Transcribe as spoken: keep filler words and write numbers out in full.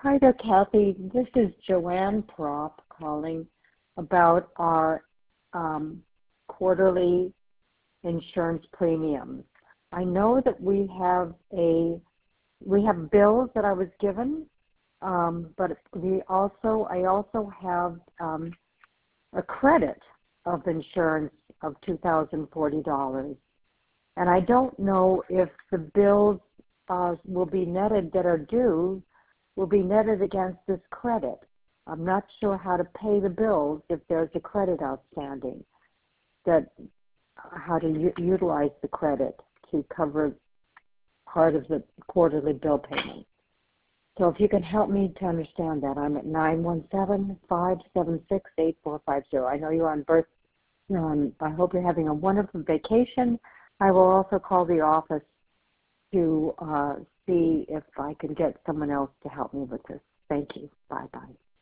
Hi there, Kathy. This is Joanne Prop calling about our um, quarterly insurance premiums. I know that we have a we have bills that I was given, um, but we also I also have um, a credit of insurance of two thousand forty dollars, and I don't know if the bills uh, will be netted that are due will be netted against this credit. I'm not sure how to pay the bills if there's a credit outstanding, that how to u- utilize the credit to cover part of the quarterly bill payment. So if you can help me to understand that, I'm at nine one seven, five seven six, eight four five zero. I know you're on birth. Um, I hope you're having a wonderful vacation. I will also call the office to uh, see if I can get someone else to help me with this. Thank you. Bye-bye.